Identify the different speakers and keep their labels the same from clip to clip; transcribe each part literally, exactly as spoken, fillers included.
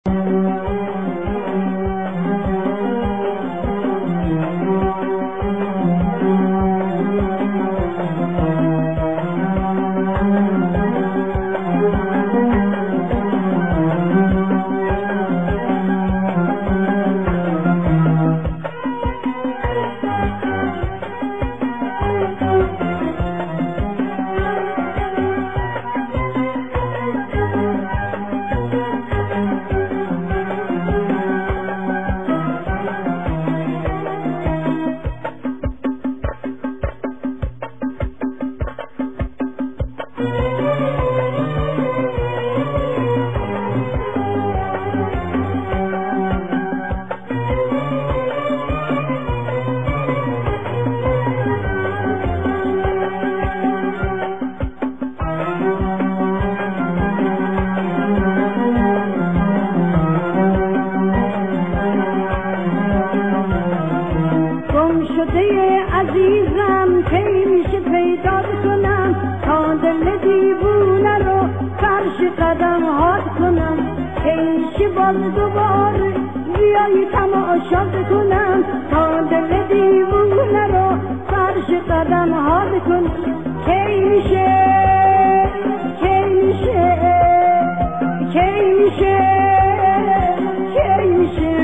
Speaker 1: عزیزم کی میشه پیدا کنم تا دل دیوونه رو فرش قدم هات کنم کی میشه باز دوباره بیایی تماشا کنم تا دل دیوونه رو فرش قدم هات کنم کی میشه کی میشه کی میشه کی میشه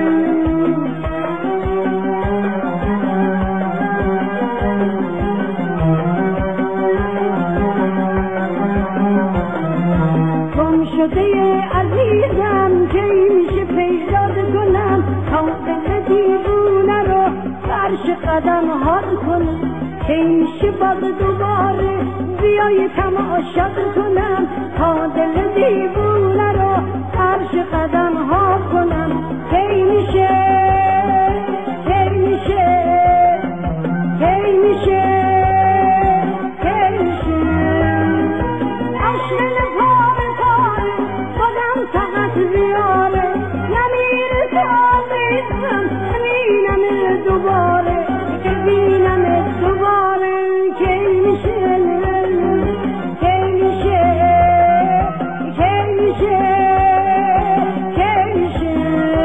Speaker 1: شده عزیزم کی میشه پیدا کنم تا دل دیوونه رو فرش قدم هات کنم کی میشه باز دوباره بیای تماشا کنم تا دل دیوونه رو فرش قدم هات کنم کی میشه کی میشه کی میشه کی میشه عشق فقط بیاره نمیره تا بیدم نمینم دوباره که بینم دوباره کی میشه کی میشه کی میشه کی میشه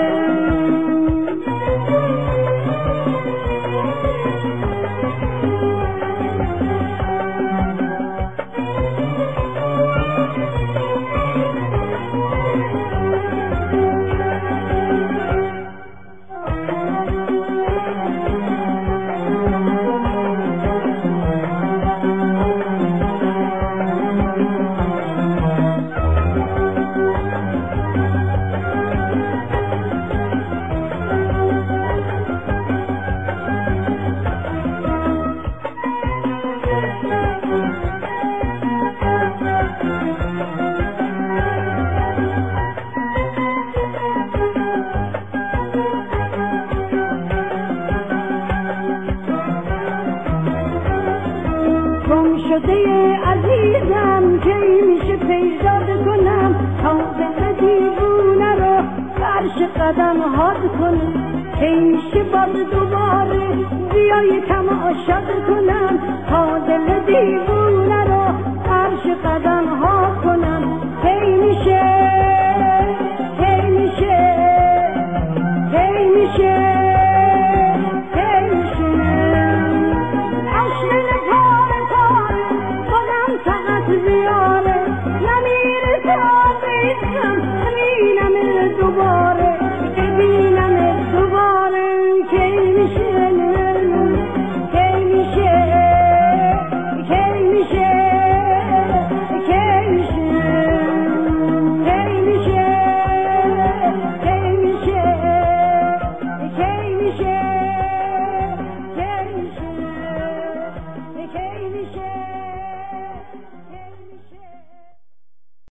Speaker 1: شده عزیزم کی میشه پیدا کنم تا دل دیوونه رو فرش قدم هات کنم کی میشه باز دوباره بیای تماشا کنم تا دل دیوونه رو فرش قدم هات